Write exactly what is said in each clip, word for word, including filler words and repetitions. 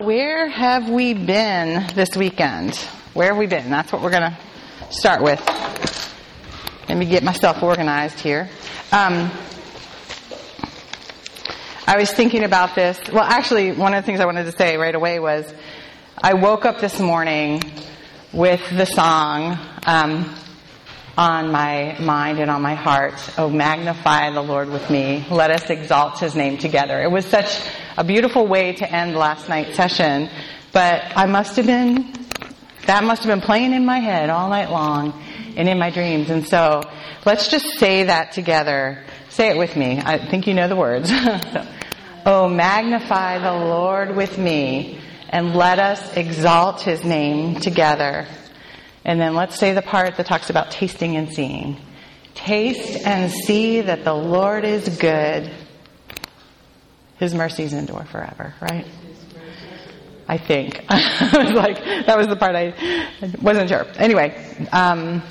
where have we been this weekend? Where have we been? That's what we're going to start with. Let me get myself organized here. Um, I was thinking about this. Well, actually, one of the things I wanted to say right away was I woke up this morning with the song um, on my mind and on my heart. Oh, magnify the Lord with me. Let us exalt His name together. It was such a beautiful way to end last night's session. But I must have been, that must have been playing in my head all night long and in my dreams. And so let's just say that together. Say it with me. I think you know the words. so, oh, magnify the Lord with me and let us exalt His name together. And then let's say the part that talks about tasting and seeing. Taste and see that the Lord is good. His mercies endure forever, right? I think. I was like, that was the part I wasn't sure. Anyway, um,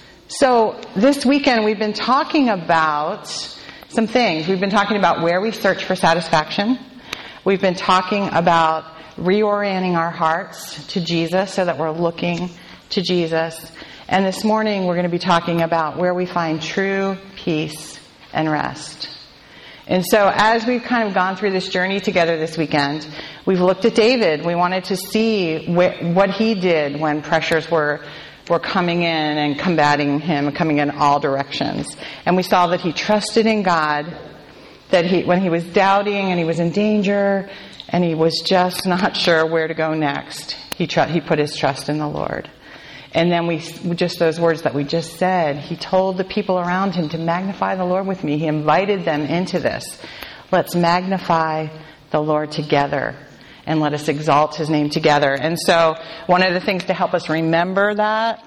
so this weekend we've been talking about some things. We've been talking about where we search for satisfaction. We've been talking about reorienting our hearts to Jesus so that we're looking to Jesus. And this morning we're going to be talking about where we find true peace and rest. And so as we've kind of gone through this journey together this weekend, we've looked at David. We wanted to see wh- what he did when pressures were were coming in and combating him, coming in all directions. And we saw that he trusted in God, that he when he was doubting and he was in danger and he was just not sure where to go next, he tr- he put his trust in the Lord. And then we, just those words that we just said, he told the people around him to magnify the Lord with me. He invited them into this. Let's magnify the Lord together and let us exalt His name together. And so one of the things to help us remember that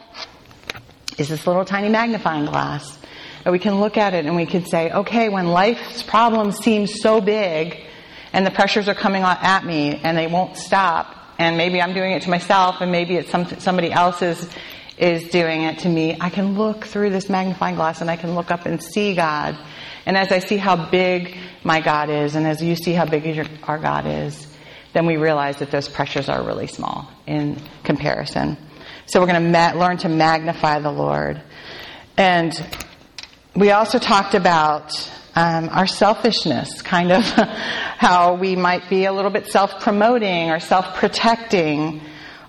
is this little tiny magnifying glass. And we can look at it and we can say, okay, when life's problems seem so big and the pressures are coming at me and they won't stop, and maybe I'm doing it to myself, and maybe it's some, somebody else is, is doing it to me, I can look through this magnifying glass and I can look up and see God. And as I see how big my God is, and as you see how big your, our God is, then we realize that those pressures are really small in comparison. So we're going to ma- learn to magnify the Lord. And we also talked about Um, our selfishness, kind of how we might be a little bit self-promoting or self-protecting,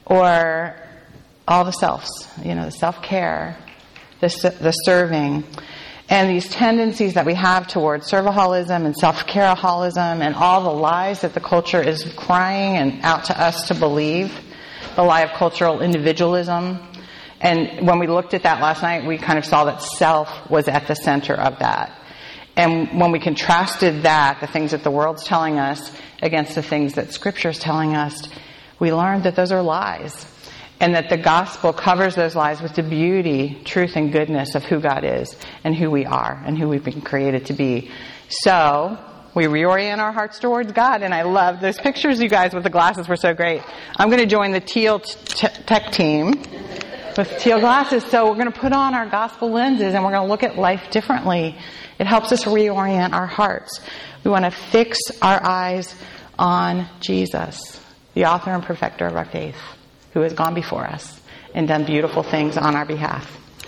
or all the selves, you know, the self-care, the, the serving, and these tendencies that we have towards serviholism and self-careholism and all the lies that the culture is crying and out to us to believe, the lie of cultural individualism. And when we looked at that last night, we kind of saw that self was at the center of that. And when we contrasted that, the things that the world's telling us, against the things that Scripture is telling us, we learned that those are lies. And that the gospel covers those lies with the beauty, truth, and goodness of who God is and who we are and who we've been created to be. So we reorient our hearts towards God. And I love those pictures, you guys, with the glasses were so great. I'm going to join the teal t- tech team with teal glasses. So we're going to put on our gospel lenses and we're going to look at life differently. It helps us reorient our hearts. We want to fix our eyes on Jesus, the author and perfecter of our faith, who has gone before us and done beautiful things on our behalf.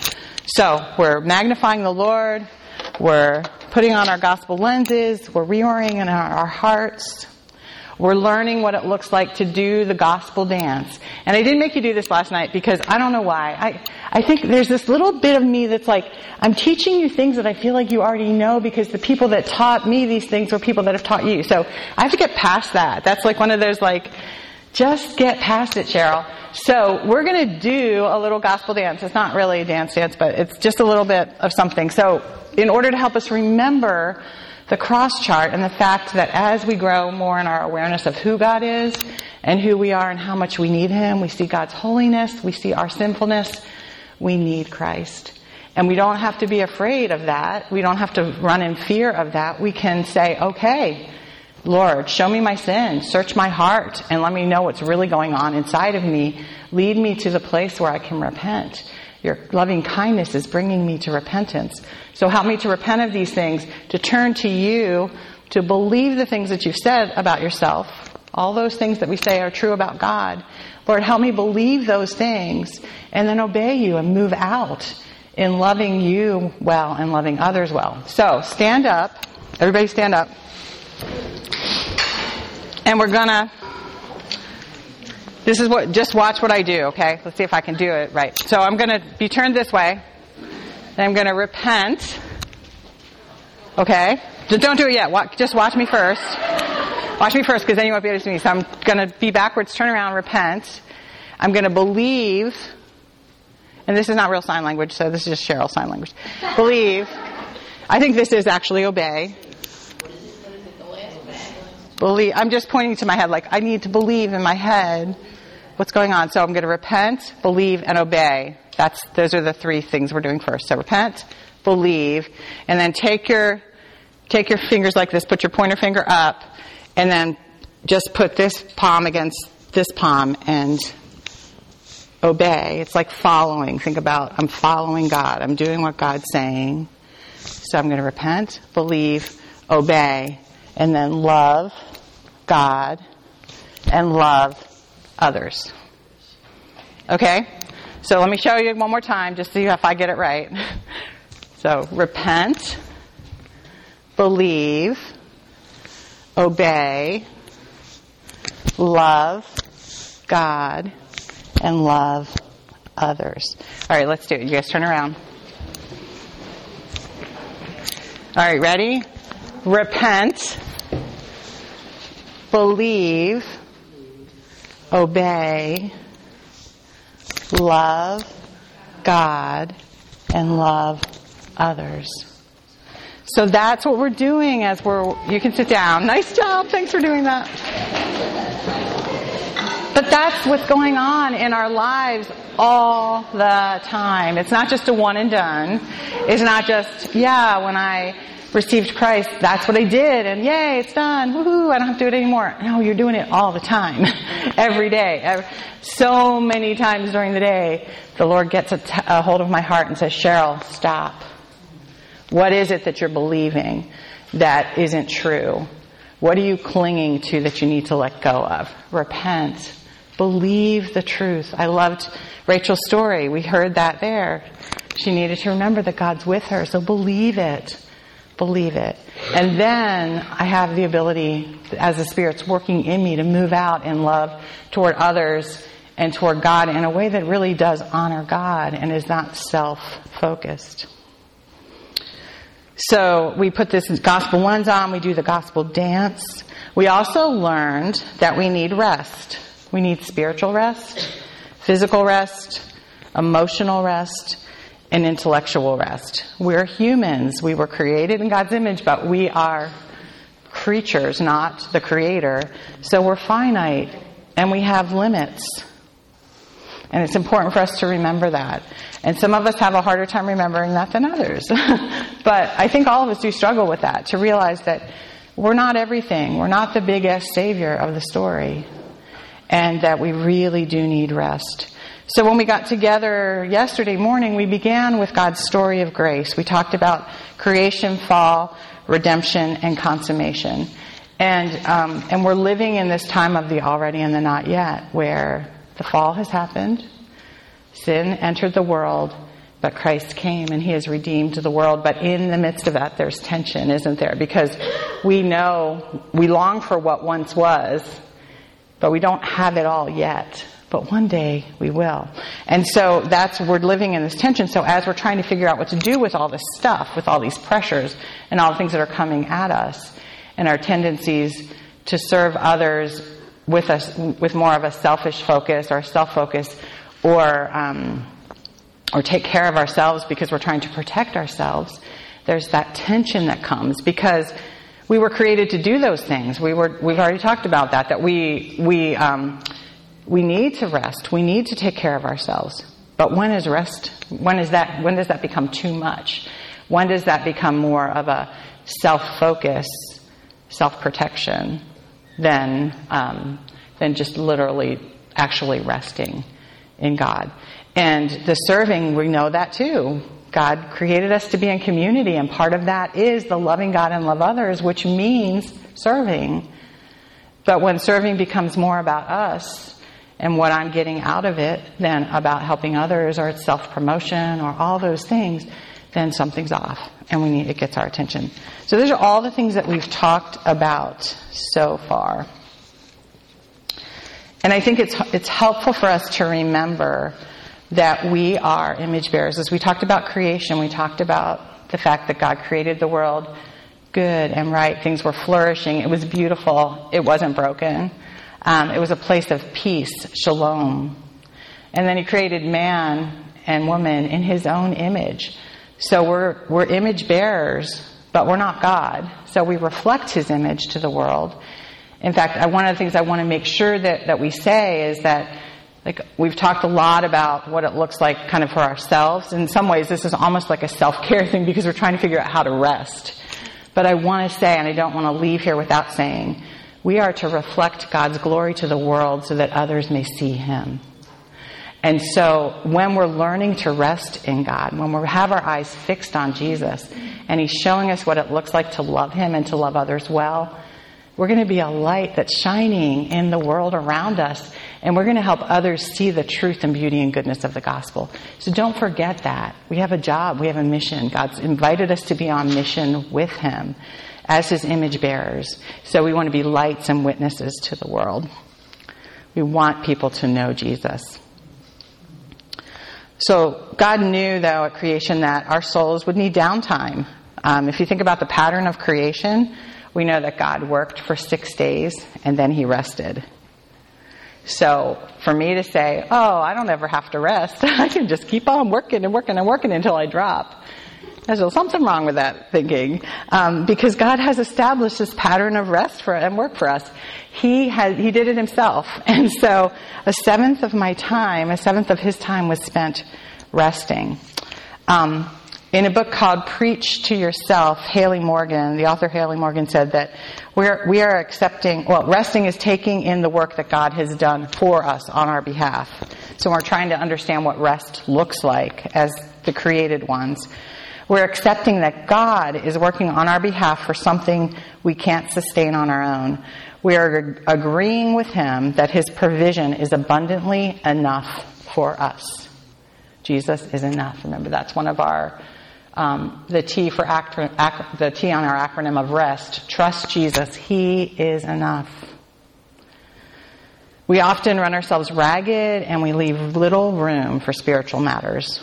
So we're magnifying the Lord. We're putting on our gospel lenses. We're reorienting our, our hearts. We're learning what it looks like to do the gospel dance. And I didn't make you do this last night because I don't know why. I, I think there's this little bit of me that's like, I'm teaching you things that I feel like you already know because the people that taught me these things were people that have taught you. So I have to get past that. That's like one of those like, just get past it, Cheryl. So we're going to do a little gospel dance. It's not really a dance dance, but it's just a little bit of something. So in order to help us remember the cross chart and the fact that as we grow more in our awareness of who God is and who we are and how much we need Him, we see God's holiness, we see our sinfulness, we need Christ. And we don't have to be afraid of that. We don't have to run in fear of that. We can say, okay, Lord, show me my sin, search my heart, and let me know what's really going on inside of me. Lead me to the place where I can repent. Your loving kindness is bringing me to repentance. So help me to repent of these things, to turn to you, to believe the things that you've said about yourself, All those things that we say are true about God. Lord, help me believe those things and then obey you and move out in loving you well and loving others well. So, stand up. Everybody stand up. And we're going to, this is what, just watch what I do, okay? Let's see if I can do it right. So I'm going to be turned this way. And I'm going to repent. Okay? Don't do it yet. Just watch me first. Watch me first, because then you won't be able to see me. So I'm going to be backwards, turn around, repent. I'm going to believe, and this is not real sign language, so this is just Cheryl sign language. Believe. I think this is actually obey. Believe. I'm just pointing to my head, like I need to believe in my head what's going on. So I'm going to repent, believe, and obey. That's those are the three things we're doing first. So repent, believe, and then take your take your fingers like this. Put your pointer finger up, and then just put this palm against this palm and obey. It's like following. Think about I'm following God. I'm doing what God's saying. So I'm going to repent, believe, obey, and then love God and love others. Okay? So let me show you one more time, just see if I get it right. So, repent, believe, obey, love God, and love others. All right, let's do it. You guys turn around. All right, ready? Repent, believe, obey, love God, and love others. So that's what we're doing as we're, you can sit down. Nice job. Thanks for doing that. But that's what's going on in our lives all the time. It's not just a one and done. It's not just, yeah, when I received Christ, that's what I did, and yay, it's done. Woohoo, I don't have to do it anymore. No, you're doing it all the time. Every day. Every, so many times during the day, the Lord gets a, t- a hold of my heart and says, Cheryl, stop. What is it that you're believing that isn't true? What are you clinging to that you need to let go of? Repent. Believe the truth. I loved Rachel's story. We heard that there. She needed to remember that God's with her, so believe it. Believe it. And then I have the ability, as the Spirit's working in me, to move out in love toward others and toward God in a way that really does honor God and is not self-focused. So we put this gospel lens on. We do the gospel dance. We also learned that we need rest. We need spiritual rest, physical rest, emotional rest, and intellectual rest. We're humans. We were created in God's image, but we are creatures, not the Creator. So we're finite, and we have limits. And it's important for us to remember that. And some of us have a harder time remembering that than others. But I think all of us do struggle with that, to realize that we're not everything. We're not the big S Savior of the story. And that we really do need rest. So when we got together yesterday morning, we began with God's story of grace. We talked about creation, fall, redemption, and consummation. And um, and we're living in this time of the already and the not yet, where the fall has happened, sin entered the world, but Christ came and He has redeemed the world. But in the midst of that, there's tension, isn't there? Because we know, we long for what once was, but we don't have it all yet. But one day we will. And so that's, we're living in this tension. So as we're trying to figure out what to do with all this stuff, with all these pressures and all the things that are coming at us, and our tendencies to serve others with us, with more of a selfish focus or self-focus, or um, or take care of ourselves because we're trying to protect ourselves, there's that tension that comes because we were created to do those things. We were, we've already talked about that, that we, we, um, we need to rest. We need to take care of ourselves. But when is rest, when is that, when does that become too much? When does that become more of a self-focus, self-protection than, um, than just literally actually resting in God? And the serving, we know that too. God created us to be in community, and part of that is the loving God and love others, which means serving. But when serving becomes more about us and what I'm getting out of it than about helping others, or it's self-promotion or all those things, then something's off and we need it gets our attention. So those are all the things that we've talked about so far. And I think it's it's helpful for us to remember that we are image bearers. As we talked about creation, we talked about the fact that God created the world good and right. Things were flourishing. It was beautiful. It wasn't broken. Um, it was a place of peace, shalom. And then he created man and woman in his own image. So we're we're image bearers, but we're not God. So we reflect his image to the world. In fact, I, one of the things I want to make sure that, that we say is that, like, we've talked a lot about what it looks like kind of for ourselves. In some ways, this is almost like a self-care thing because we're trying to figure out how to rest. But I want to say, and I don't want to leave here without saying, we are to reflect God's glory to the world so that others may see him. And so when we're learning to rest in God, when we have our eyes fixed on Jesus, and he's showing us what it looks like to love him and to love others well, we're going to be a light that's shining in the world around us, and we're going to help others see the truth and beauty and goodness of the gospel. So don't forget that. We have a job. We have a mission. God's invited us to be on mission with him as his image bearers. So we want to be lights and witnesses to the world. We want people to know Jesus. So God knew, though, at creation that our souls would need downtime. Um, if you think about the pattern of creation, we know that God worked for six days and then he rested. So for me to say, oh, I don't ever have to rest. I can just keep on working and working and working until I drop. There's something wrong with that thinking. Um, because God has established this pattern of rest for and work for us. He has, he did it himself. And so a seventh of my time, a seventh of his time was spent resting. Um, In a book called Preach to Yourself, Haley Morgan, the author Haley Morgan said that we're, we are accepting, well, resting is taking in the work that God has done for us on our behalf. So we're trying to understand what rest looks like as the created ones. We're accepting that God is working on our behalf for something we can't sustain on our own. We are agreeing with him that his provision is abundantly enough for us. Jesus is enough. Remember, that's one of our Um, the T for acro- ac- the T on our acronym of REST. Trust Jesus. He is enough. We often run ourselves ragged and we leave little room for spiritual matters.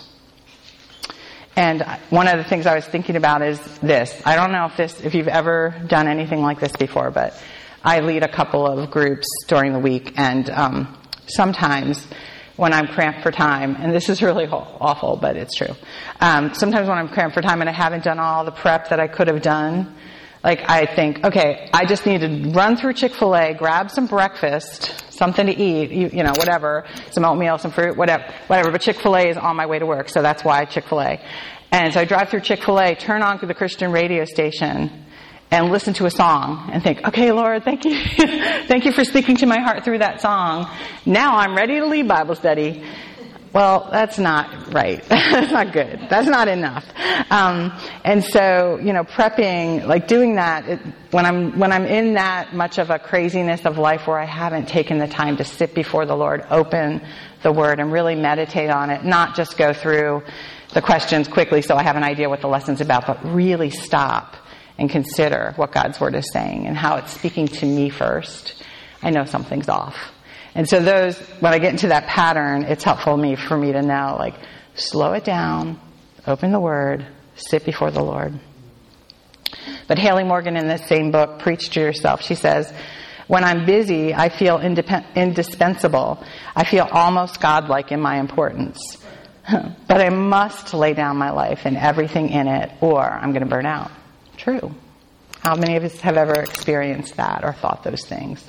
And one of the things I was thinking about is this. I don't know if this, if you've ever done anything like this before, but I lead a couple of groups during the week, and um, sometimes when I'm cramped for time, and this is really awful, but it's true. Um, sometimes when I'm cramped for time and I haven't done all the prep that I could have done, like I think, okay, I just need to run through Chick-fil-A, grab some breakfast, something to eat, you, you know, whatever, some oatmeal, some fruit, whatever, whatever. But Chick-fil-A is on my way to work, so that's why Chick-fil-A. And so I drive through Chick-fil-A, turn on to the Christian radio station, and listen to a song and think, okay, Lord, thank you. Thank you for speaking to my heart through that song. Now I'm ready to lead Bible study. Well, that's not right. That's not good. That's not enough. Um, and so, you know, prepping, like doing that, it, when I'm when I'm in that much of a craziness of life where I haven't taken the time to sit before the Lord, open the Word, and really meditate on it, not just go through the questions quickly so I have an idea what the lesson's about, but really stop and consider what God's Word is saying and how it's speaking to me first, I know something's off. And so those, when I get into that pattern, it's helpful me for me to know, like, slow it down, open the Word, sit before the Lord. But Haley Morgan in this same book, Preach to Yourself, she says, when I'm busy, I feel indep- indispensable. I feel almost godlike in my importance. But I must lay down my life and everything in it, or I'm going to burn out. True. How many of us have ever experienced that or thought those things?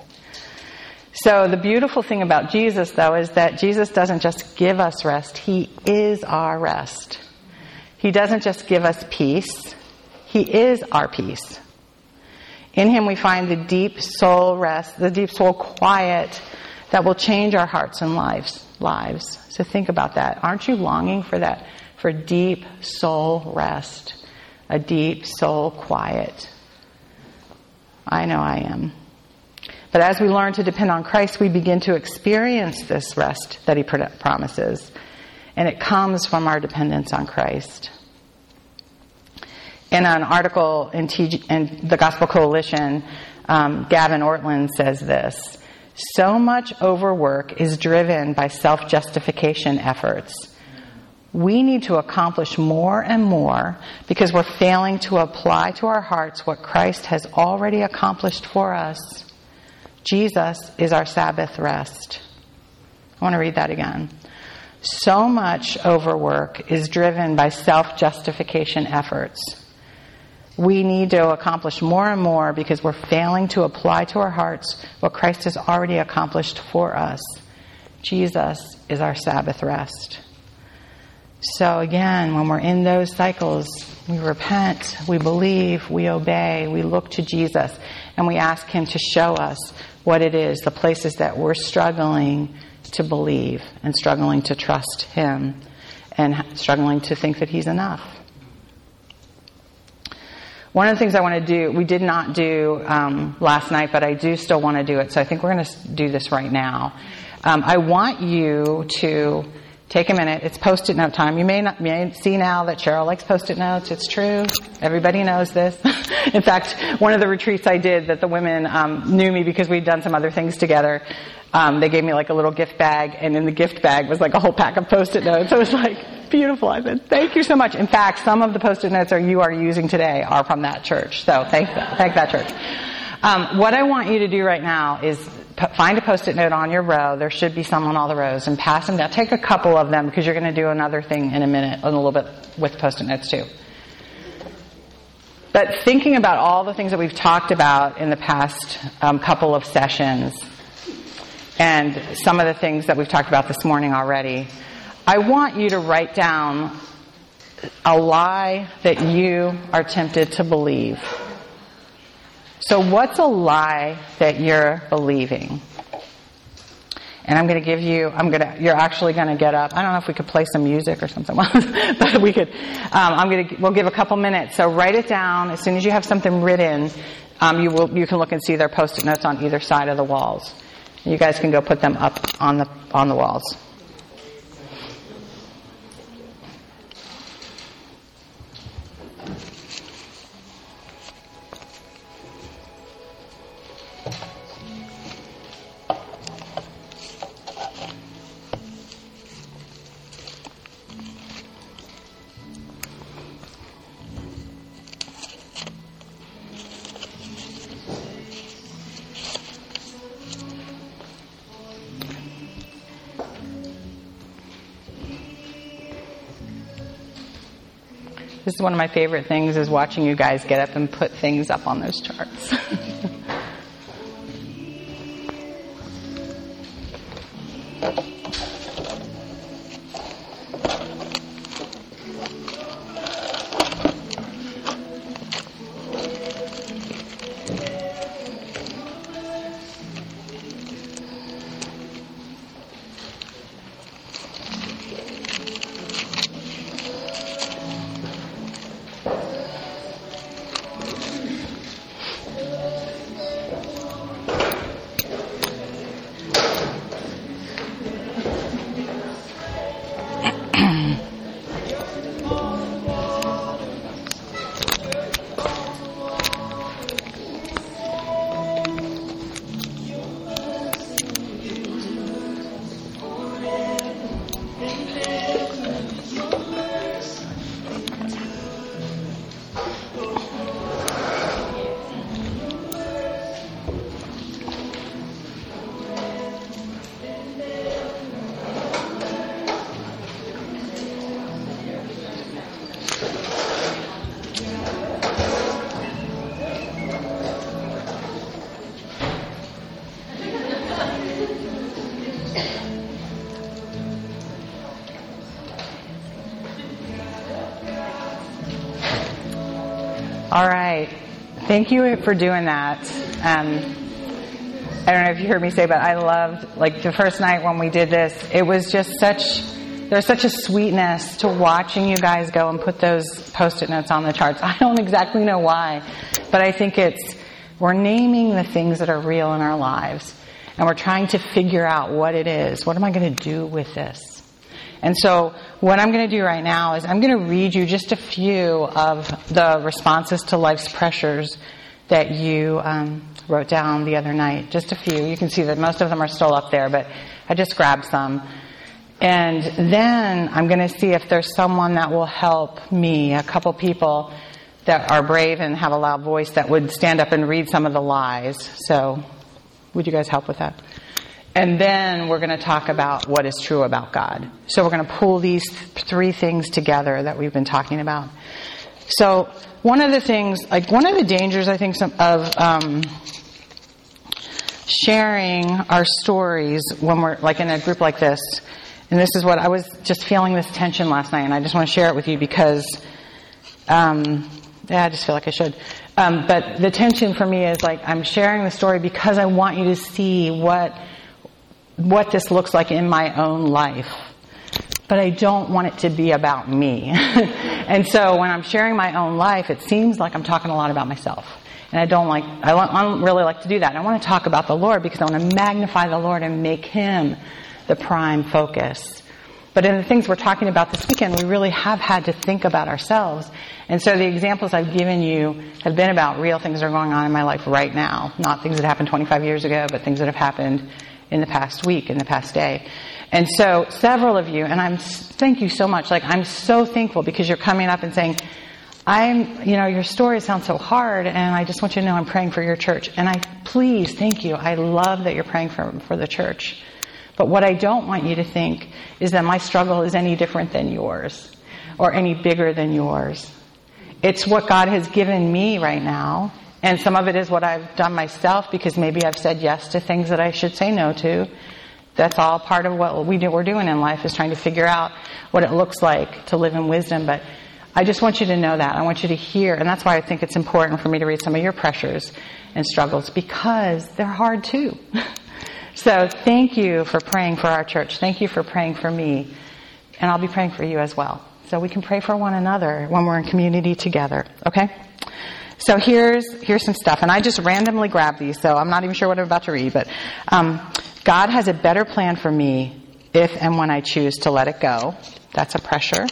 So the beautiful thing about Jesus, though, is that Jesus doesn't just give us rest. He is our rest. He doesn't just give us peace. He is our peace. In him we find the deep soul rest, the deep soul quiet that will change our hearts and lives. lives. So think about that. Aren't you longing for that? For deep soul rest. A deep soul quiet. I know I am. But as we learn to depend on Christ, we begin to experience this rest that He promises. And it comes from our dependence on Christ. In an article in, T- in the Gospel Coalition, um, Gavin Ortland says this: so much overwork is driven by self-justification efforts. We need to accomplish more and more because we're failing to apply to our hearts what Christ has already accomplished for us. Jesus is our Sabbath rest. I want to read that again. So much overwork is driven by self-justification efforts. We need to accomplish more and more because we're failing to apply to our hearts what Christ has already accomplished for us. Jesus is our Sabbath rest. So again, when we're in those cycles, we repent, we believe, we obey, we look to Jesus, and we ask Him to show us what it is, the places that we're struggling to believe and struggling to trust Him and struggling to think that He's enough. One of the things I want to do, we did not do um, last night, but I do still want to do it, so I think we're going to do this right now. Um, I want you to take a minute. It's Post-it note time. You may not may see now that Cheryl likes Post-it notes. It's true. Everybody knows this. In fact, one of the retreats I did that the women um, knew me because we'd done some other things together, um, they gave me like a little gift bag, and in the gift bag was like a whole pack of Post-it notes. So it was like beautiful. I said, thank you so much. In fact, some of the Post-it notes are you are using today are from that church. So thank that, thank that church. Um, what I want you to do right now is find a Post-it note on your row. There should be some on all the rows, and pass them down. Take a couple of them because you're going to do another thing in a minute, in a little bit with Post-it notes too. But thinking about all the things that we've talked about in the past um, couple of sessions, and some of the things that we've talked about this morning already, I want you to write down a lie that you are tempted to believe. So what's a lie that you're believing? And I'm going to give you, I'm going to, you're actually going to get up. I don't know if we could play some music or something, but we could, um, I'm going to, we'll give a couple minutes. So write it down. As soon as you have something written, um, you will, you can look and see their Post-it notes on either side of the walls. You guys can go put them up on the, on the walls. This is one of my favorite things, is watching you guys get up and put things up on those charts. All right. Thank you for doing that. Um, I don't know if you heard me say, but I loved, like, the first night when we did this, it was just such, there's such a sweetness to watching you guys go and put those Post-it notes on the charts. I don't exactly know why, but I think it's We're naming the things that are real in our lives. And we're trying to figure out what it is. What am I going to do with this? And so what I'm going to do right now is I'm going to read you just a few of the responses to life's pressures that you um, wrote down the other night. Just a few. You can see that most of them are still up there, but I just grabbed some. And then I'm going to see if there's someone that will help me, a couple people that are brave and have a loud voice that would stand up and read some of the lies. So would you guys help with that? And then we're going to talk about what is true about God. So we're going to pull these three things together that we've been talking about. So one of the things, like one of the dangers, I think, of um, sharing our stories when we're like in a group like this, and this is what I was just feeling this tension last night, and I just want to share it with you because, um, yeah, I just feel like I should. Um, but the tension for me is like I'm sharing the story because I want you to see what what this looks like in my own life. But I don't want it to be about me. And so when I'm sharing my own life, it seems like I'm talking a lot about myself. And I don't like, I don't, I don't really like to do that. And I want to talk about the Lord because I want to magnify the Lord and make Him the prime focus. But in the things we're talking about this weekend, we really have had to think about ourselves. And so the examples I've given you have been about real things that are going on in my life right now. Not things that happened twenty-five years ago, but things that have happened in the past week, in the past day. And so several of you, and I'm, thank you so much. Like, I'm so thankful because you're coming up and saying, I'm, you know, your story sounds so hard, and I just want you to know I'm praying for your church. And I, please, thank you. I love that you're praying for, for the church. But what I don't want you to think is that my struggle is any different than yours or any bigger than yours. It's what God has given me right now. And some of it is what I've done myself because maybe I've said yes to things that I should say no to. That's all part of what we do, we're doing in life is trying to figure out what it looks like to live in wisdom. But I just want you to know that. I want you to hear. And that's why I think it's important for me to read some of your pressures and struggles because they're hard too. So thank you for praying for our church. Thank you for praying for me. And I'll be praying for you as well. So we can pray for one another when we're in community together. Okay? So here's here's some stuff. And I just randomly grabbed these, so I'm not even sure what I'm about to read. But um, God has a better plan for me if and when I choose to let it go. That's a pressure.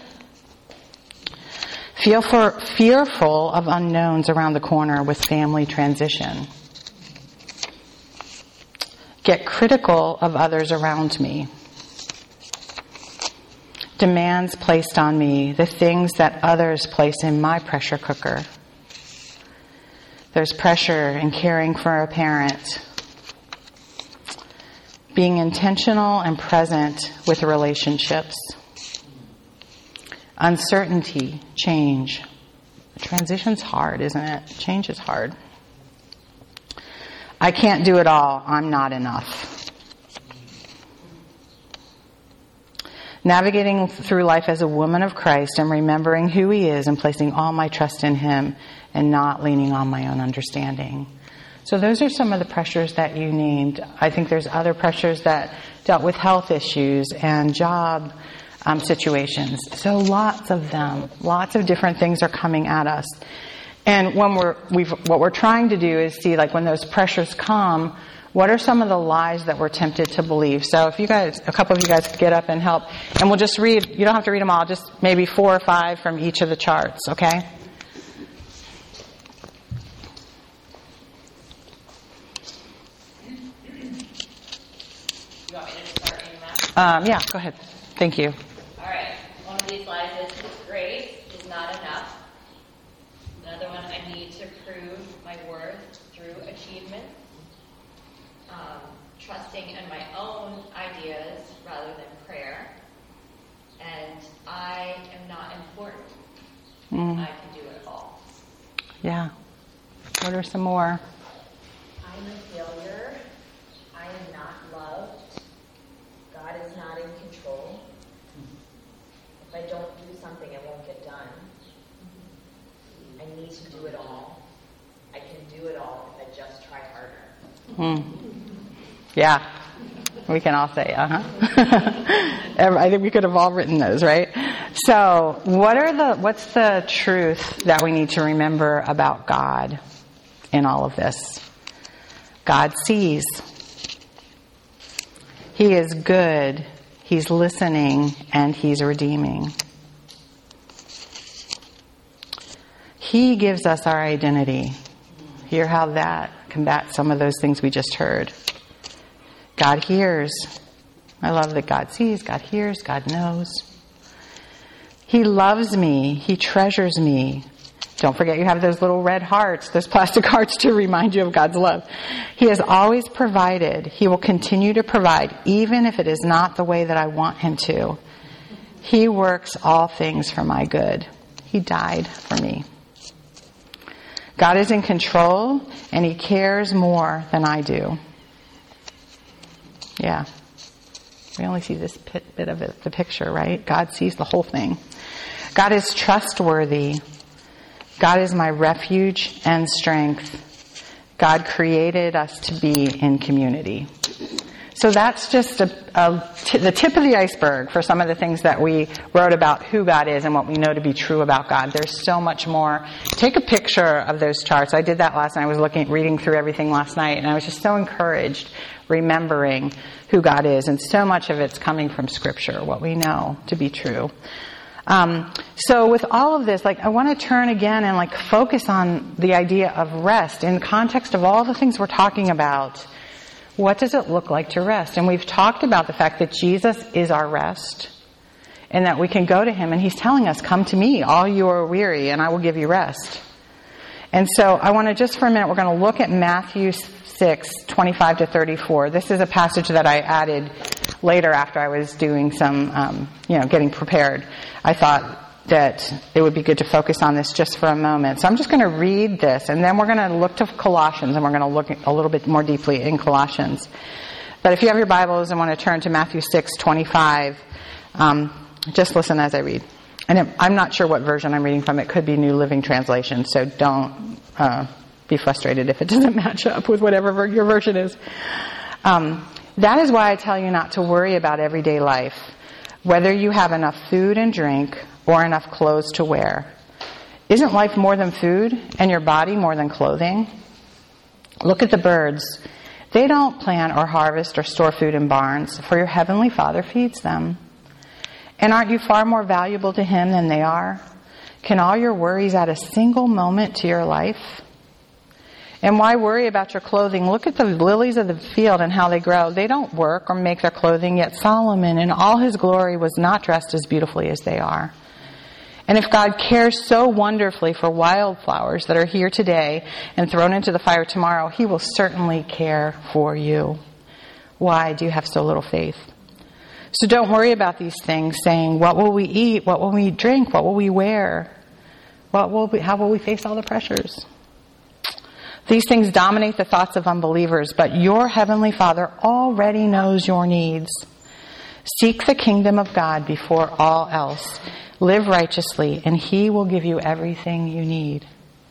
Feel for, fearful of unknowns around the corner with family transition. Get critical of others around me. Demands placed on me, the things that others place in my pressure cooker. There's pressure in caring for a parent. Being intentional and present with relationships. Uncertainty, change. Transition's hard, isn't it? Change is hard. I can't do it all. I'm not enough. Navigating through life as a woman of Christ and remembering who He is and placing all my trust in Him and not leaning on my own understanding. So those are some of the pressures that you named. I think there's other pressures that dealt with health issues and job um, situations. So lots of them, lots of different things are coming at us. And when we're, we've, what we're trying to do is see, like, when those pressures come, what are some of the lies that we're tempted to believe? So if you guys, a couple of you guys could get up and help, and we'll just read, you don't have to read them all, just maybe four or five from each of the charts, okay? You want me to start reading that? Um, yeah, go ahead. Thank you. All right. One of these lies is His grace is not enough. Another one, I need to prove my worth through achievement. Um, trusting in my own ideas rather than prayer. And I am not important. Mm. I can do it all. Yeah. What are some more? I'm a failure. I am not loved. God is not in control. If I don't do something, it won't get done. I need to do it all. I can do it all if I just try harder. Mm. Yeah. We can all say, uh-huh. I think we could have all written those, right? So, what are the, what's the truth that we need to remember about God? in all of this. God sees. He is good. He's listening, and He's redeeming. He gives us our identity. Hear how that combats some of those things we just heard. God hears. I love that God sees, God hears, God knows. He loves me. He treasures me. Don't forget you have those little red hearts, those plastic hearts to remind you of God's love. He has always provided. He will continue to provide, even if it is not the way that I want Him to. He works all things for my good. He died for me. God is in control, and He cares more than I do. Yeah. We only see this bit of it, the picture, right? God sees the whole thing. God is trustworthy. God is my refuge and strength. God created us to be in community. So that's just a, a t- the tip of the iceberg for some of the things that we wrote about who God is and what we know to be true about God. There's so much more. Take a picture of those charts. I did that last night. I was looking, reading through everything last night, and I was just so encouraged remembering who God is. And so much of it's coming from Scripture, what we know to be true. Um, so with all of this, like, I want to turn again and like focus on the idea of rest in the context of all the things we're talking about. What does it look like to rest? And we've talked about the fact that Jesus is our rest and that we can go to Him, and He's telling us, come to me, all you are weary, and I will give you rest. And so I want to just for a minute, we're going to look at Matthew six, twenty-five to thirty-four. This is a passage that I added later after I was doing some, um, you know, getting prepared. I thought that it would be good to focus on this just for a moment. So I'm just going to read this, and then we're going to look to Colossians, and we're going to look a little bit more deeply in Colossians. But if you have your Bibles and want to turn to Matthew six twenty-five, um, just listen as I read. And it, I'm not sure what version I'm reading from. It could be New Living Translation, so don't uh, be frustrated if it doesn't match up with whatever ver- your version is. Um, that is why I tell you not to worry about everyday life, whether you have enough food and drink or enough clothes to wear. Isn't life more than food, and your body more than clothing? Look at the birds. They don't plant or harvest or store food in barns, for your heavenly Father feeds them. And aren't you far more valuable to Him than they are? Can all your worries add a single moment to your life? And why worry about your clothing? Look at the lilies of the field and how they grow. They don't work or make their clothing, yet Solomon in all his glory was not dressed as beautifully as they are. And if God cares so wonderfully for wildflowers that are here today and thrown into the fire tomorrow, He will certainly care for you. Why do you have so little faith? So don't worry about these things, saying, what will we eat? What will we drink? What will we wear? What will we, how will we face all the pressures? These things dominate the thoughts of unbelievers, but your heavenly Father already knows your needs. Seek the kingdom of God before all else. Live righteously, and He will give you everything you need.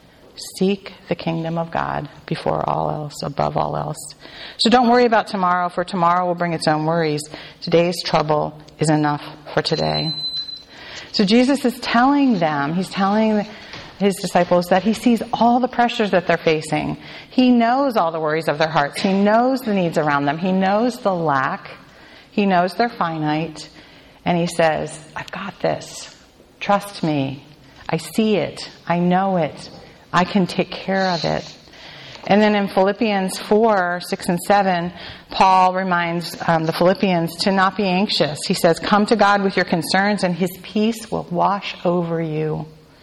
Seek the kingdom of God before all else, above all else. So don't worry about tomorrow, for tomorrow will bring its own worries. Today's trouble is enough for today. So Jesus is telling them, He's telling His disciples that He sees all the pressures that they're facing. He knows all the worries of their hearts. He knows the needs around them. He knows the lack. He knows they're finite. And He says, I've got this. Trust me. I see it. I know it. I can take care of it. And then in Philippians four, six and seven, Paul reminds um, the Philippians to not be anxious. He says, come to God with your concerns and His peace will wash over you.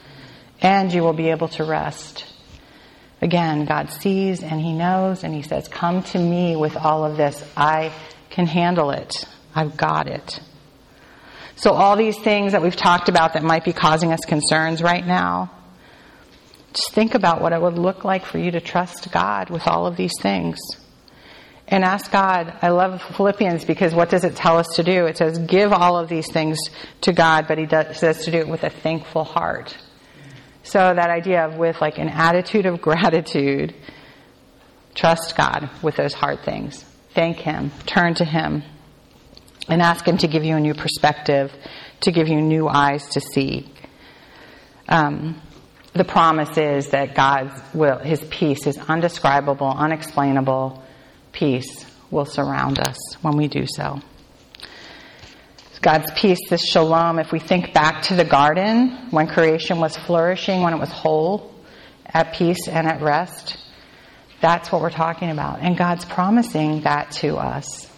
And you will be able to rest. Again, God sees and He knows, and He says, come to me with all of this. I can handle it. I've got it. So all these things that we've talked about that might be causing us concerns right now, just think about what it would look like for you to trust God with all of these things. And ask God. I love Philippians because what does it tell us to do? It says, give all of these things to God, but He does, says to do it with a thankful heart. So that idea of with like an attitude of gratitude, trust God with those hard things. Thank Him. Turn to Him. And ask Him to give you a new perspective, to give you new eyes to see. Um, the promise is that God's will, His peace, His undescribable, unexplainable peace will surround us when we do so. God's peace, this shalom, if we think back to the garden, when creation was flourishing, when it was whole, at peace and at rest, that's what we're talking about. And God's promising that to us.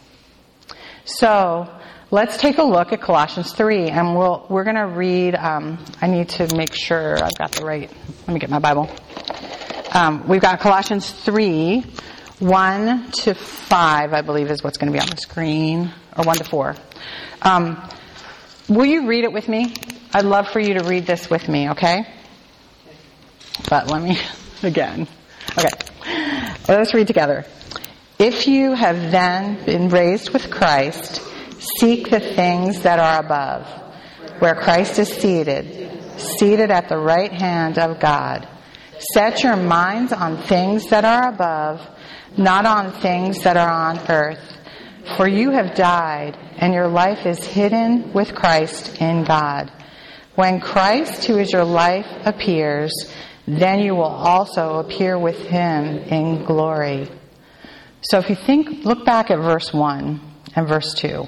So, let's take a look at Colossians three, and we'll, we're going to read, um, I need to make sure I've got the right, let me get my Bible. Um, we've got Colossians three, one to five, I believe is what's going to be on the screen, or one to four. Um, will you read it with me? I'd love for you to read this with me, okay? But let me, again. Okay. Let's read together. If you have then been raised with Christ, seek the things that are above, where Christ is seated, seated at the right hand of God. Set your minds on things that are above, not on things that are on earth. For you have died, and your life is hidden with Christ in God. When Christ, who is your life, appears, then you will also appear with Him in glory. So if you think, look back at verse one and verse two.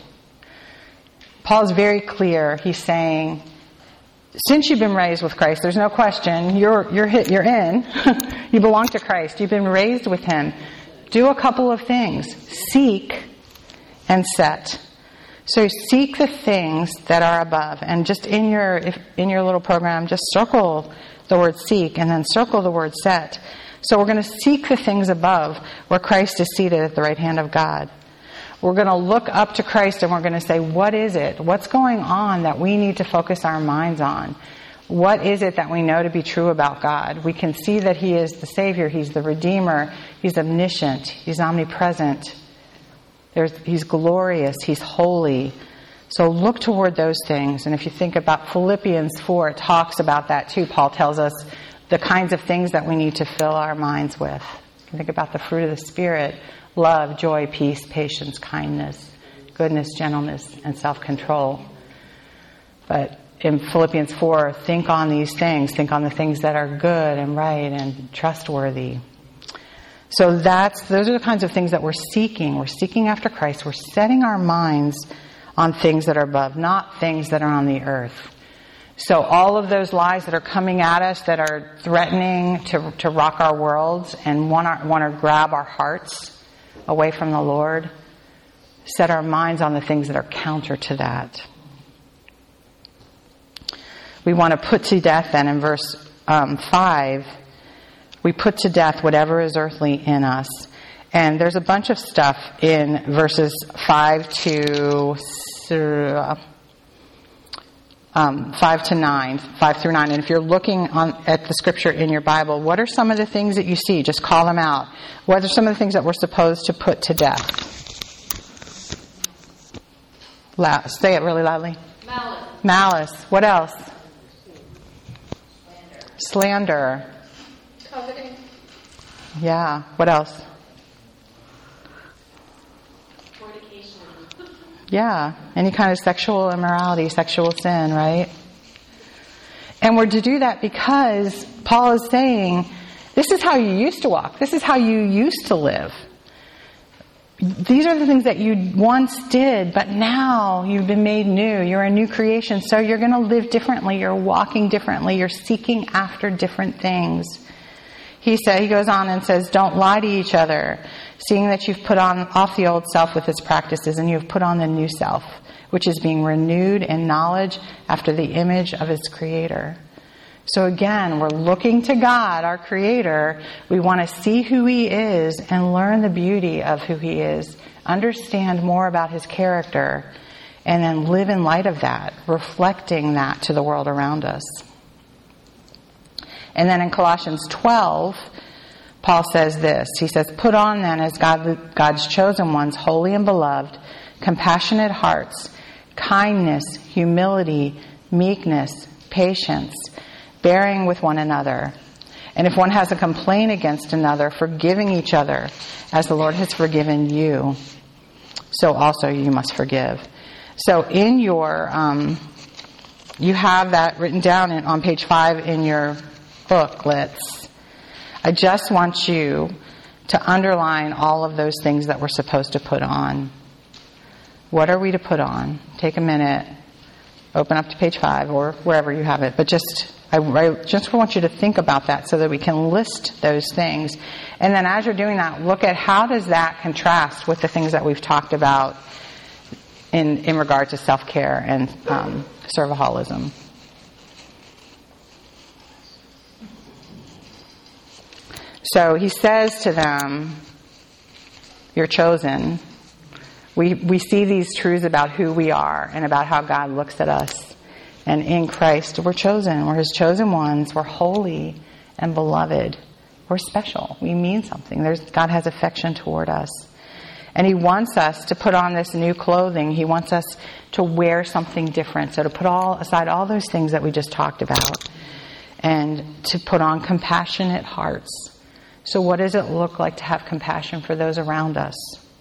Paul is very clear. He's saying, since you've been raised with Christ, there's no question, you're you're hit, you're in. You belong to Christ. You've been raised with Him. Do a couple of things. Seek and set. So seek the things that are above. And just in your if, in your little program, just circle the word seek and then circle the word set. So we're going to seek the things above where Christ is seated at the right hand of God. We're going to look up to Christ and we're going to say, what is it? What's going on that we need to focus our minds on? What is it that we know to be true about God? We can see that He is the Savior. He's the Redeemer. He's omniscient. He's omnipresent. There's, he's glorious. He's holy. So look toward those things. And if you think about Philippians four, it talks about that too. Paul tells us the kinds of things that we need to fill our minds with. You think about the fruit of the Spirit: love, joy, peace, patience, kindness, goodness, gentleness, and self-control. But in Philippians four, think on these things. Think on the things that are good and right and trustworthy. So that's those are the kinds of things that we're seeking. We're seeking after Christ. We're setting our minds on things that are above, not things that are on the earth. So all of those lies that are coming at us, that are threatening to, to rock our worlds and want, our, want to grab our hearts away from the Lord, set our minds on the things that are counter to that. We want to put to death then in verse um, five, we put to death whatever is earthly in us. And there's a bunch of stuff in verses five to uh, um, five to nine, five through nine. And if you're looking on at the scripture in your Bible, what are some of the things that you see? Just call them out. What are some of the things that we're supposed to put to death? La- say it really loudly. Malice. Malice. What else? Slander. Slander. Coveting. Yeah. What else? Fornication. Yeah. Any kind of sexual immorality, sexual sin, right? And we're to do that because Paul is saying, this is how you used to walk. This is how you used to live. These are the things that you once did, but now you've been made new. You're a new creation, so you're going to live differently. You're walking differently. You're seeking after different things. He said, he goes on and says, don't lie to each other, seeing that you've put on off the old self with its practices and you've put on the new self, which is being renewed in knowledge after the image of its creator. So again, we're looking to God, our creator. We want to see who He is and learn the beauty of who He is, understand more about His character, and then live in light of that, reflecting that to the world around us. And then in Colossians twelve, Paul says this. He says, put on then as God, God's chosen ones, holy and beloved, compassionate hearts, kindness, humility, meekness, patience, bearing with one another. And if one has a complaint against another, forgiving each other, as the Lord has forgiven you, so also you must forgive. So in your, um, you have that written down in, on page five in your booklets, I just want you to underline all of those things that we're supposed to put on. What are we to put on? Take a minute, open up to page five or wherever you have it, but just I, I just want you to think about that so that we can list those things. And then as you're doing that, look at how does that contrast with the things that we've talked about in, in regard to self-care and um, serviholism. So he says to them, you're chosen. We we see these truths about who we are and about how God looks at us. And in Christ, we're chosen. We're His chosen ones. We're holy and beloved. We're special. We mean something. There's, God has affection toward us. And He wants us to put on this new clothing. He wants us to wear something different. So to put all aside all those things that we just talked about. And to put on compassionate hearts. So what does it look like to have compassion for those around us?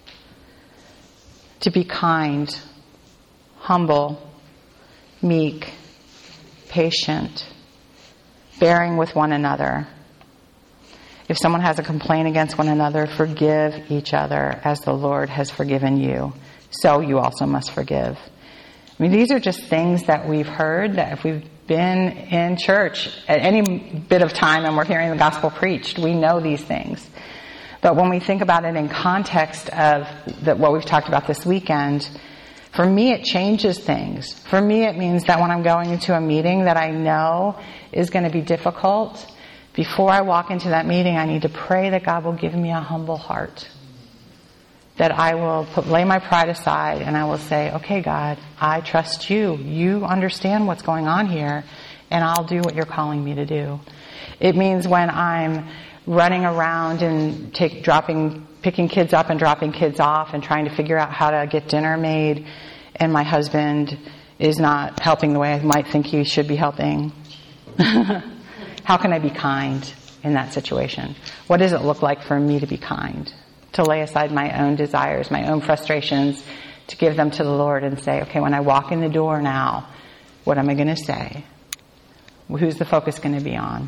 To be kind, humble, meek, patient, bearing with one another. If someone has a complaint against one another, forgive each other as the Lord has forgiven you. So you also must forgive. I mean, these are just things that we've heard, that if we've been in church at any bit of time and we're hearing the gospel preached, we know these things. But when we think about it in context of the, what we've talked about this weekend, for me it changes things. For me it means that when I'm going into a meeting that I know is going to be difficult, before I walk into that meeting I need to pray that God will give me a humble heart. That I will put, lay my pride aside and I will say, okay God, I trust you. You understand what's going on here and I'll do what you're calling me to do. It means when I'm running around and take, dropping, picking kids up and dropping kids off and trying to figure out how to get dinner made and my husband is not helping the way I might think he should be helping. How can I be kind in that situation? What does it look like for me to be kind? To lay aside my own desires, my own frustrations, to give them to the Lord and say, okay, when I walk in the door now, what am I going to say? Who's the focus going to be on?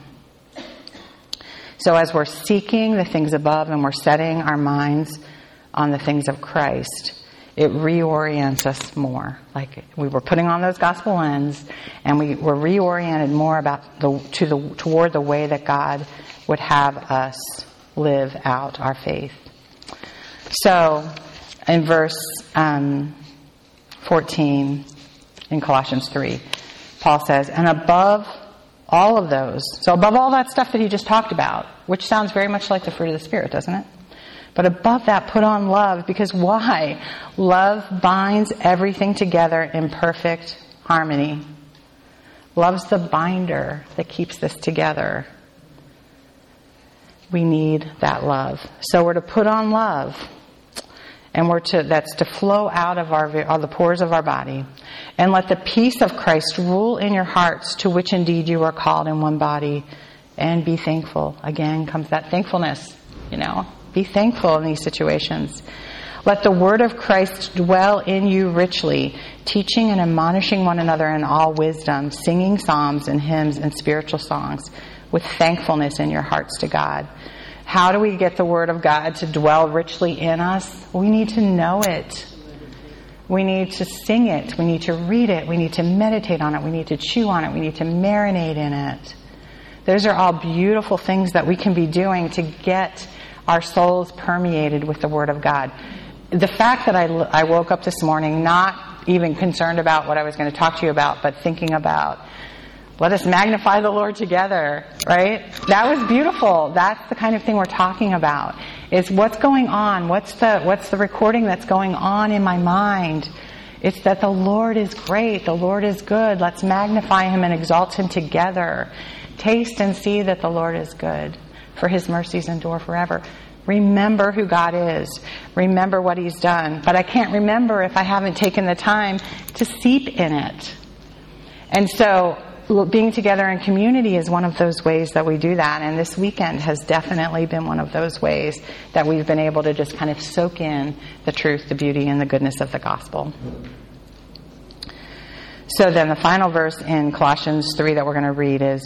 So as we're seeking the things above and we're setting our minds on the things of Christ, it reorients us more. Like we were putting on those gospel lens and we were reoriented more about the to the toward the way that God would have us live out our faith. So in verse um, fourteen in Colossians three, Paul says, and above all of those, so above all that stuff that he just talked about, which sounds very much like the fruit of the Spirit, doesn't it? But above that, put on love, because why? Love binds everything together in perfect harmony. Love's the binder that keeps this together. We need that love. So we're to put on love. And we're to, that's to flow out of our, all the pores of our body. And let the peace of Christ rule in your hearts, to which indeed you are called in one body. And be thankful. Again comes that thankfulness, you know. Be thankful in these situations. Let the word of Christ dwell in you richly, teaching and admonishing one another in all wisdom, singing psalms and hymns and spiritual songs with thankfulness in your hearts to God. How do we get the word of God to dwell richly in us? We need to know it. We need to sing it. We need to read it. We need to meditate on it. We need to chew on it. We need to marinate in it. Those are all beautiful things that we can be doing to get our souls permeated with the Word of God. The fact that I, I woke up this morning not even concerned about what I was going to talk to you about, but thinking about, let us magnify the Lord together, right? That was beautiful. That's the kind of thing we're talking about. Is what's going on? What's the what's the recording that's going on in my mind? It's that the Lord is great. The Lord is good. Let's magnify Him and exalt Him together. Taste and see that the Lord is good, for His mercies endure forever. Remember who God is. Remember what He's done. But I can't remember if I haven't taken the time to seep in it. And so being together in community is one of those ways that we do that. And this weekend has definitely been one of those ways that we've been able to just kind of soak in the truth, the beauty, and the goodness of the gospel. So then the final verse in Colossians three that we're going to read is,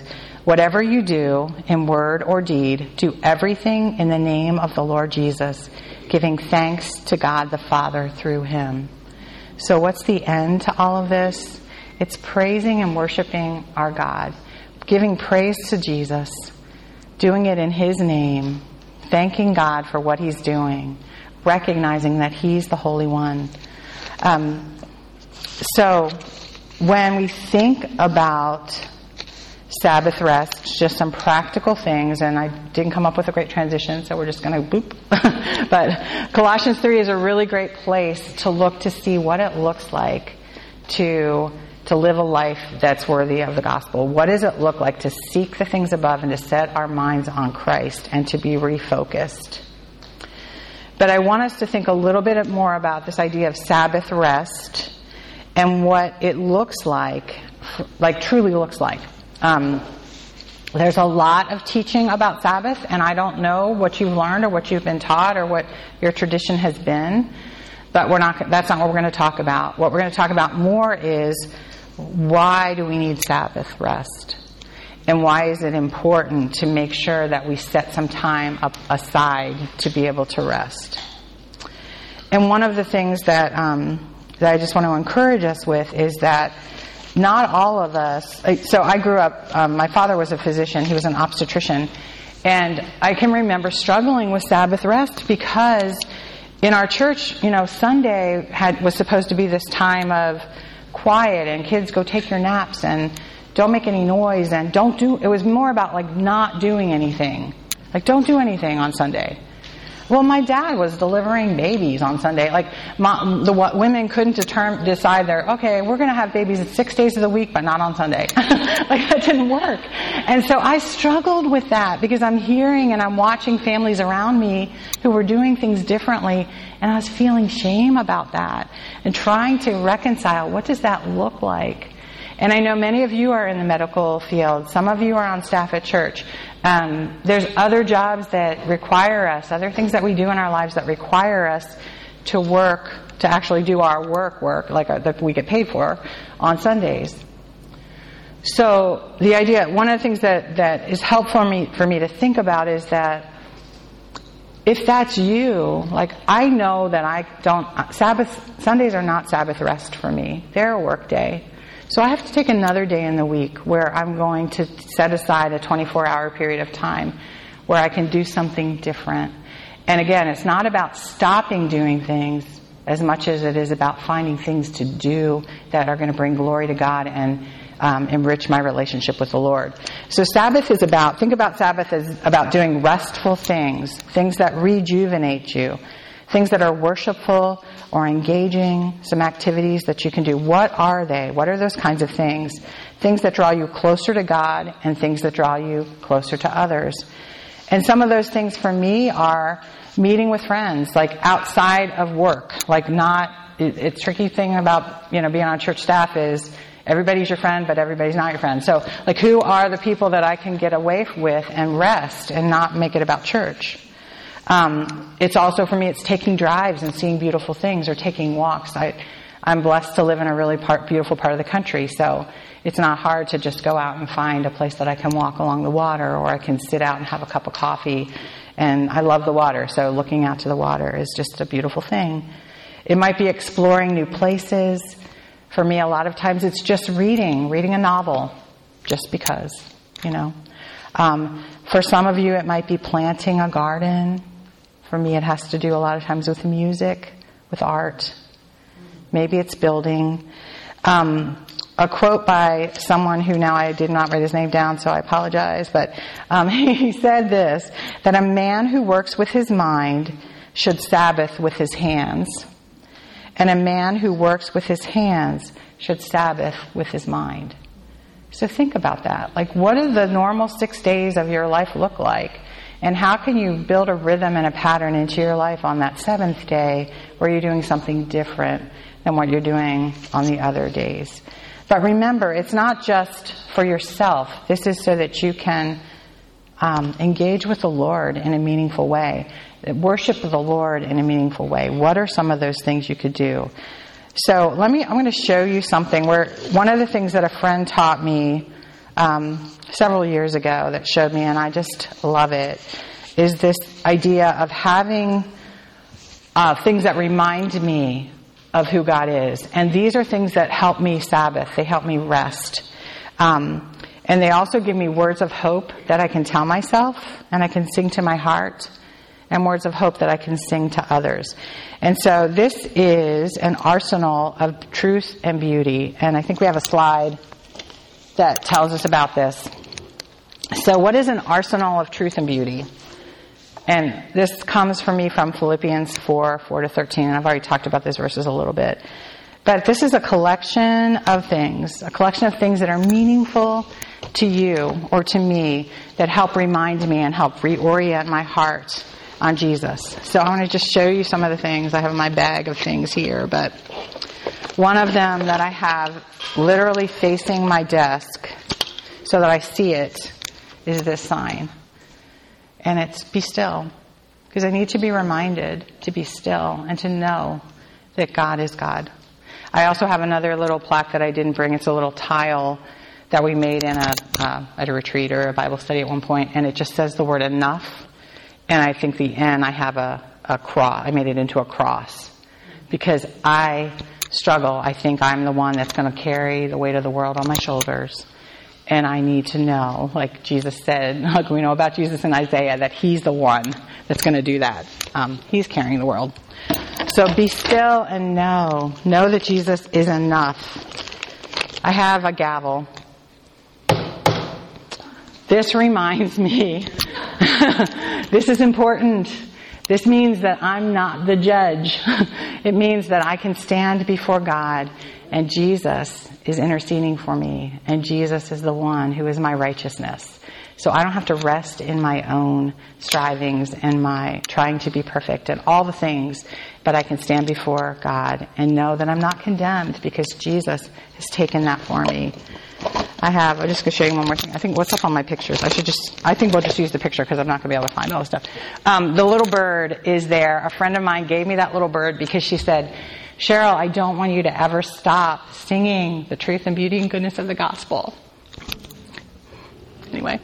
Whatever you do, in word or deed, do everything in the name of the Lord Jesus, giving thanks to God the Father through him. So what's the end to all of this? It's praising and worshiping our God, giving praise to Jesus, doing it in his name, thanking God for what he's doing, recognizing that he's the Holy One. Um, so when we think about Sabbath rest, just some practical things, and I didn't come up with a great transition, so we're just going to boop. But Colossians three is a really great place to look to see what it looks like to to live a life that's worthy of the gospel. What does it look like to seek the things above and to set our minds on Christ and to be refocused? But I want us to think a little bit more about this idea of Sabbath rest and what it looks like, like truly looks like. Um, there's a lot of teaching about Sabbath, and I don't know what you've learned or what you've been taught or what your tradition has been, but we're not. That's not what we're going to talk about. What we're going to talk about more is why do we need Sabbath rest, and why is it important to make sure that we set some time up aside to be able to rest. And one of the things that um, that I just want to encourage us with is that not all of us, so I grew up, um, my father was a physician, he was an obstetrician, and I can remember struggling with Sabbath rest because in our church, you know, Sunday had was supposed to be this time of quiet and kids go take your naps and don't make any noise and don't do, it was more about like not doing anything. Like don't do anything on Sunday. Well, my dad was delivering babies on Sunday. Like, my, the what, women couldn't determine, decide their, okay, we're going to have babies six days of the week, but not on Sunday. Like, that didn't work. And so I struggled with that because I'm hearing and I'm watching families around me who were doing things differently, and I was feeling shame about that and trying to reconcile, what does that look like? And I know many of you are in the medical field. Some of you are on staff at church. Um, there's other jobs that require us, other things that we do in our lives that require us to work, to actually do our work, work, like uh, that we get paid for, on Sundays. So the idea, one of the things that, that is helpful for me, for me to think about is that if that's you, like I know that I don't, Sabbath, Sundays are not Sabbath rest for me. They're a work day. So I have to take another day in the week where I'm going to set aside a twenty-four hour period of time where I can do something different. And again, it's not about stopping doing things as much as it is about finding things to do that are going to bring glory to God and um, enrich my relationship with the Lord. So Sabbath is about, think about Sabbath as about doing restful things, things that rejuvenate you, things that are worshipful or engaging, some activities that you can do. What are they? What are those kinds of things? Things that draw you closer to God and things that draw you closer to others. And some of those things for me are meeting with friends, like outside of work. Like not, it, it's tricky thing about, you know, being on church staff is everybody's your friend, but everybody's not your friend. So, like, who are the people that I can get away with and rest and not make it about church? Um, it's also, for me, it's taking drives and seeing beautiful things or taking walks. I, I'm blessed to live in a really part, beautiful part of the country, so it's not hard to just go out and find a place that I can walk along the water, or I can sit out and have a cup of coffee. And I love the water, so looking out to the water is just a beautiful thing. It might be exploring new places. For me, a lot of times it's just reading, reading a novel, just because, you know. Um, for some of you, it might be planting a garden. For me, it has to do a lot of times with music, with art. Maybe it's building. Um, a quote by someone who, now I did not write his name down, so I apologize, but um, he said this, that a man who works with his mind should Sabbath with his hands, and a man who works with his hands should Sabbath with his mind. So think about that. Like, what do the normal six days of your life look like? And how can you build a rhythm and a pattern into your life on that seventh day where you're doing something different than what you're doing on the other days? But remember, it's not just for yourself. This is so that you can um, engage with the Lord in a meaningful way. Worship the Lord in a meaningful way. What are some of those things you could do? So let me, I'm going to show you something where one of the things that a friend taught me um, several years ago that showed me, and I just love it, is this idea of having uh, things that remind me of who God is. And these are things that help me Sabbath. They help me rest. Um, and they also give me words of hope that I can tell myself and I can sing to my heart, and words of hope that I can sing to others. And so this is an arsenal of truth and beauty. And I think we have a slide that tells us about this. So what is an arsenal of truth and beauty? And this comes for me from Philippians four, four to thirteen. And I've already talked about these verses a little bit. But this is a collection of things, a collection of things that are meaningful to you or to me, that help remind me and help reorient my heart on Jesus. So I want to just show you some of the things. I have my bag of things here, but one of them that I have literally facing my desk so that I see it is this sign. And it's be still. Because I need to be reminded to be still and to know that God is God. I also have another little plaque that I didn't bring. It's a little tile that we made in a uh, at a retreat or a Bible study at one point, and it just says the word enough. And I think the N, I have a, a cross. I made it into a cross because I struggle. I think I'm the one that's going to carry the weight of the world on my shoulders. And I need to know, like Jesus said, like we know about Jesus in Isaiah, that he's the one that's going to do that. Um, he's carrying the world. So be still and know. Know that Jesus is enough. I have a gavel. This reminds me, this is important. This means that I'm not the judge. It means that I can stand before God and Jesus is interceding for me, and Jesus is the one who is my righteousness. So I don't have to rest in my own strivings and my trying to be perfect and all the things, but I can stand before God and know that I'm not condemned because Jesus has taken that for me. I have, I'm just going to show you one more thing. I think, what's up on my pictures? I should just, I think we'll just use the picture because I'm not going to be able to find all the stuff. Um, the little bird is there. A friend of mine gave me that little bird because she said, Cheryl, I don't want you to ever stop singing the truth and beauty and goodness of the gospel. Anyway.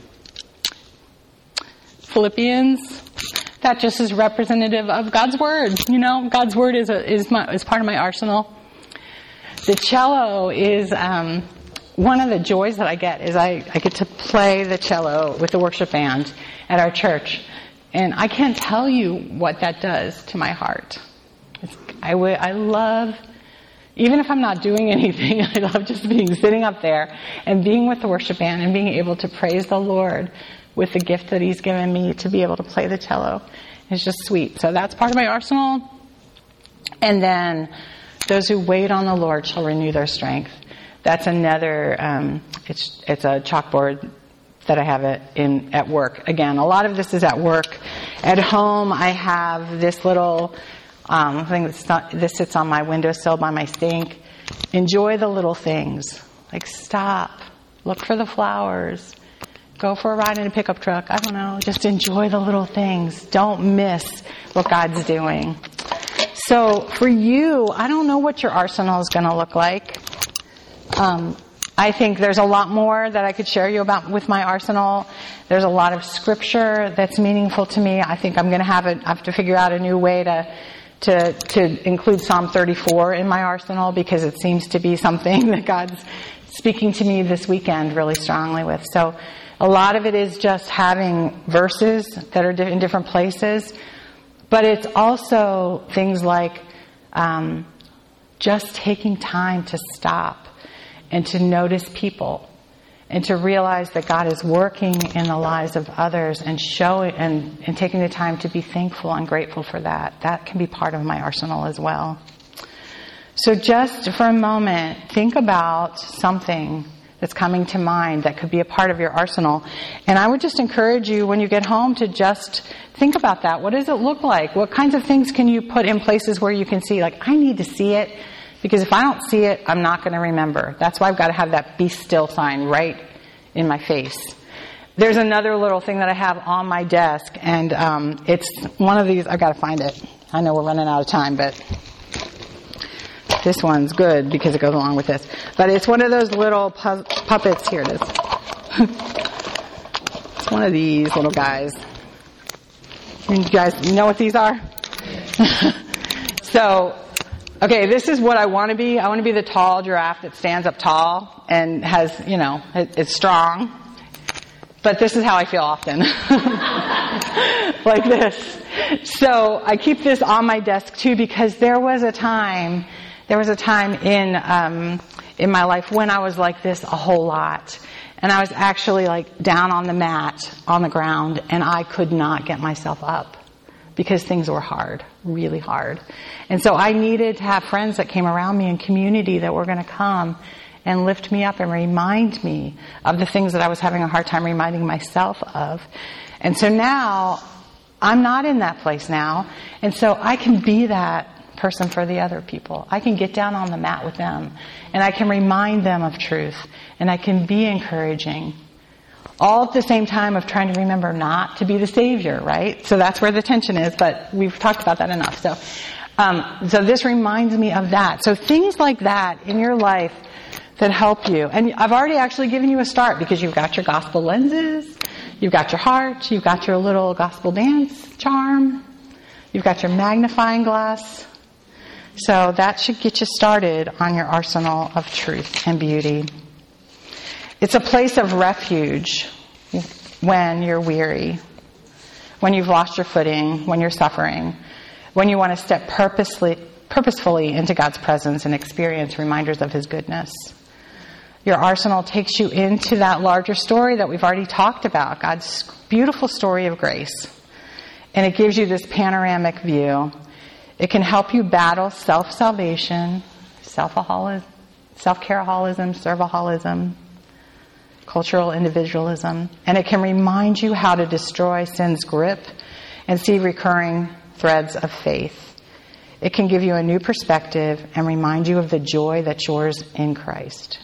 Philippians, that just is representative of God's Word. You know, God's Word is a, is my, is part of my arsenal. The cello is, um, one of the joys that I get is I, I get to play the cello with the worship band at our church. And I can't tell you what that does to my heart. It's, I, w- I love, even if I'm not doing anything, I love just being sitting up there and being with the worship band and being able to praise the Lord with the gift that He's given me to be able to play the cello. It's just sweet. So that's part of my arsenal. And then, those who wait on the Lord shall renew their strength. That's another, um, it's it's a chalkboard that I have it in at work. Again, a lot of this is at work. At home, I have this little um, thing that's not, this sits on my windowsill by my sink. Enjoy the little things. Like stop, look for the flowers, go for a ride in a pickup truck. I don't know. Just enjoy the little things. Don't miss what God's doing. So for you, I don't know what your arsenal is going to look like. Um, I think there's a lot more that I could share you about with my arsenal. There's a lot of scripture that's meaningful to me. I think I'm going to have it. I have to figure out a new way to to to include Psalm thirty-four in my arsenal because it seems to be something that God's speaking to me this weekend really strongly with. So a lot of it is just having verses that are in different places, but it's also things like um, just taking time to stop and to notice people, and to realize that God is working in the lives of others and showing and, and taking the time to be thankful and grateful for that. That can be part of my arsenal as well. So just for a moment, think about something that's coming to mind that could be a part of your arsenal. And I would just encourage you when you get home to just think about that. What does it look like? What kinds of things can you put in places where you can see, like, I need to see it? Because if I don't see it, I'm not going to remember. That's why I've got to have that be still sign right in my face. There's another little thing that I have on my desk, and um, it's one of these. I've got to find it. I know we're running out of time, but this one's good because it goes along with this. But it's one of those little pu- puppets. Here it is. It's one of these little guys. You guys know what these are? So, okay, this is what I want to be. I want to be the tall giraffe that stands up tall and has, you know, it, it's strong. But this is how I feel often. Like this. So I keep this on my desk too because there was a time, there was a time in, um, in my life when I was like this a whole lot. And I was actually like down on the mat, on the ground, and I could not get myself up because things were hard, really hard. And so I needed to have friends that came around me in community that were going to come and lift me up and remind me of the things that I was having a hard time reminding myself of. And so now, I'm not in that place now. And so I can be that person for the other people. I can get down on the mat with them. And I can remind them of truth. And I can be encouraging. All at the same time of trying to remember not to be the savior, right? So that's where the tension is. But we've talked about that enough. So, um, so this reminds me of that. So things like that in your life that help you. And I've already actually given you a start because you've got your gospel lenses, you've got your heart, you've got your little gospel dance charm, you've got your magnifying glass. So that should get you started on your arsenal of truth and beauty. It's a place of refuge when you're weary, when you've lost your footing, when you're suffering, when you want to step purposely, purposefully into God's presence and experience reminders of His goodness. Your arsenal takes you into that larger story that we've already talked about, God's beautiful story of grace. And it gives you this panoramic view. It can help you battle self-salvation, self-careholism, serviholism, cultural individualism. And it can remind you how to destroy sin's grip and see recurring threads of faith. It can give you a new perspective and remind you of the joy that's yours in Christ.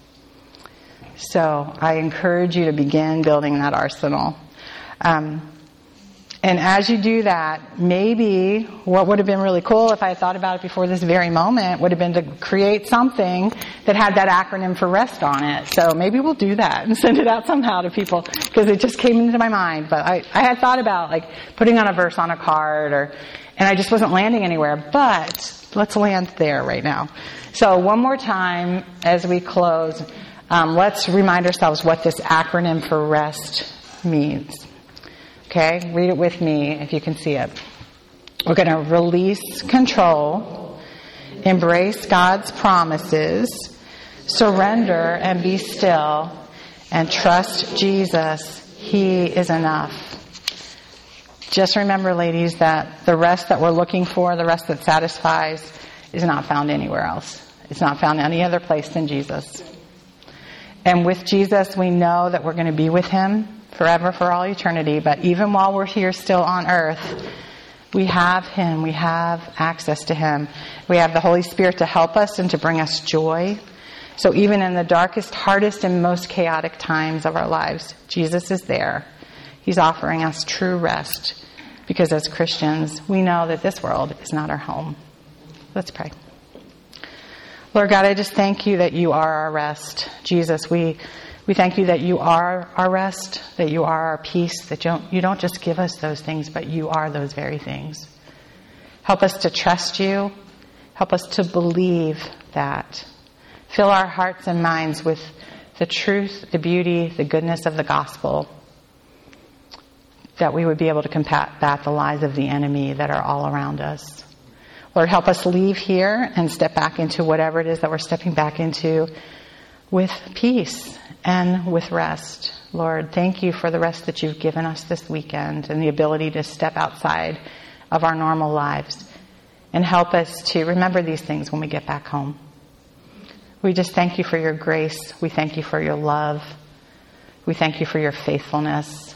So I encourage you to begin building that arsenal. Um, and as you do that, maybe what would have been really cool if I had thought about it before this very moment would have been to create something that had that acronym for REST on it. So maybe we'll do that and send it out somehow to people because it just came into my mind. But I, I had thought about like putting on a verse on a card or, and I just wasn't landing anywhere. But let's land there right now. So one more time as we close. Um, let's remind ourselves what this acronym for REST means. Okay, read it with me if you can see it. We're going to release control, embrace God's promises, surrender and be still, and trust Jesus. He is enough. Just remember, ladies, that the rest that we're looking for, the rest that satisfies, is not found anywhere else. It's not found any other place than Jesus. And with Jesus, we know that we're going to be with Him forever, for all eternity. But even while we're here still on earth, we have Him. We have access to Him. We have the Holy Spirit to help us and to bring us joy. So even in the darkest, hardest, and most chaotic times of our lives, Jesus is there. He's offering us true rest. Because as Christians, we know that this world is not our home. Let's pray. Lord God, I just thank you that you are our rest. Jesus, we we thank you that you are our rest, that you are our peace, that you don't, you don't just give us those things, but you are those very things. Help us to trust you. Help us to believe that. Fill our hearts and minds with the truth, the beauty, the goodness of the gospel, that we would be able to combat the lies of the enemy that are all around us. Lord, help us leave here and step back into whatever it is that we're stepping back into with peace and with rest. Lord, thank you for the rest that you've given us this weekend and the ability to step outside of our normal lives. And help us to remember these things when we get back home. We just thank you for your grace. We thank you for your love. We thank you for your faithfulness.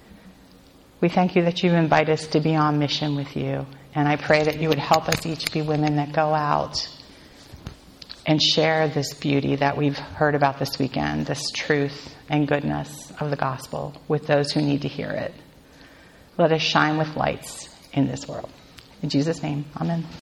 We thank you that you invite us to be on mission with you. And I pray that you would help us each be women that go out and share this beauty that we've heard about this weekend, this truth and goodness of the gospel with those who need to hear it. Let us shine with lights in this world. In Jesus' name, amen.